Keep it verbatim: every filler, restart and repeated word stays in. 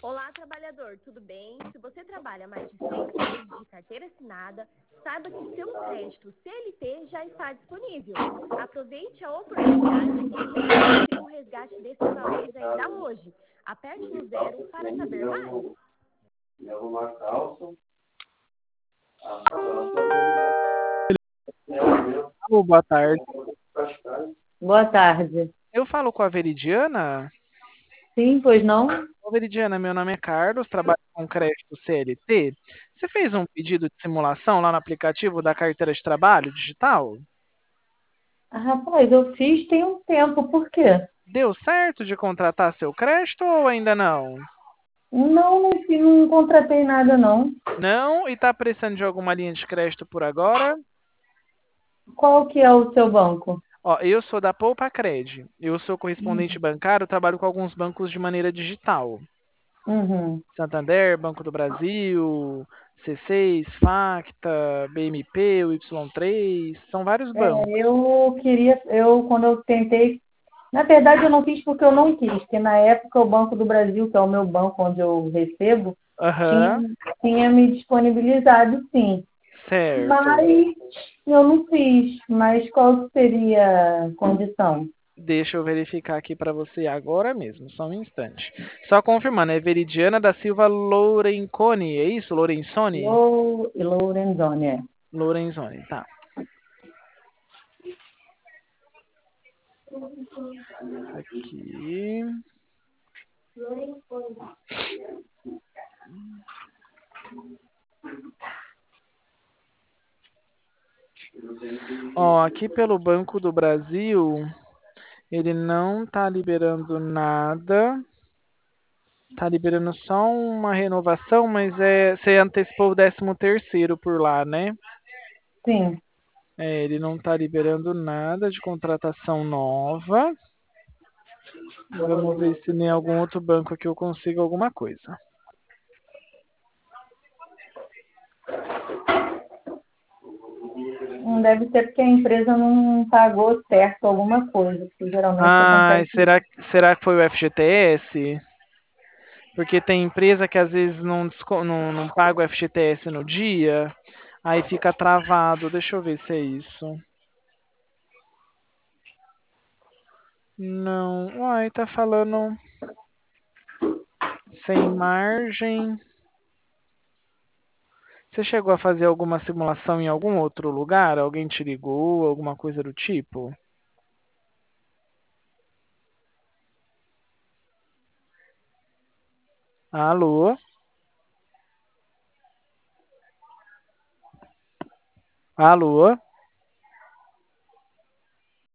Olá, trabalhador, tudo bem? Se você trabalha mais de seis meses de carteira assinada, saiba que seu crédito C L T já está disponível. Aproveite a oportunidade e registre o resgate desses valores ainda hoje. Aperte no zero para saber mais. Alô, boa tarde. Boa tarde. Eu falo com a Veridiana. Sim, pois não? Ô, Veridiana, meu nome é Carlos, trabalho com crédito C L T. Você fez um pedido de simulação lá no aplicativo da carteira de trabalho digital? Ah, rapaz, eu fiz tem um tempo, por quê? Deu certo de contratar seu crédito ou ainda não? Não, não, fi- não contratei nada, não. Não? E está precisando de alguma linha de crédito por agora? Qual que é o seu banco? Ó, eu sou da Poupa Cred. Eu sou correspondente bancário, trabalho com alguns bancos de maneira digital. Uhum. Santander, Banco do Brasil, C seis, Facta, B M P, o Y três, são vários É, bancos. eu queria, eu quando eu tentei, na verdade eu não fiz porque eu não quis, porque na época o Banco do Brasil, que é o meu banco onde eu recebo, tinha, Aham, tinha me disponibilizado sim. certo. Mas eu não fiz. Mas qual seria a condição? Deixa eu verificar aqui para você agora mesmo, só um instante. Só confirmando, é Veridiana da Silva Lourenconi, é isso? Lorenzoni? Lou, Lorenzoni, é. Lorenzoni, tá. Aqui. Ó, aqui pelo Banco do Brasil, ele não tá liberando nada. Tá liberando só uma renovação, mas é, você antecipou o décimo terceiro por lá, né? Sim. É, ele não tá liberando nada de contratação nova. Vamos ver se em algum outro banco aqui eu consigo alguma coisa. Não deve ser porque a empresa não pagou certo alguma coisa, porque geralmente Ai, acontece isso. será, será que foi o F G T S? Porque tem empresa que às vezes não, desco- não, não paga o F G T S no dia, aí fica travado. Deixa eu ver se é isso. Não, uai, tá falando sem margem. Você chegou a fazer alguma simulação em algum outro lugar? Alguém te ligou, alguma coisa do tipo? Alô? Alô?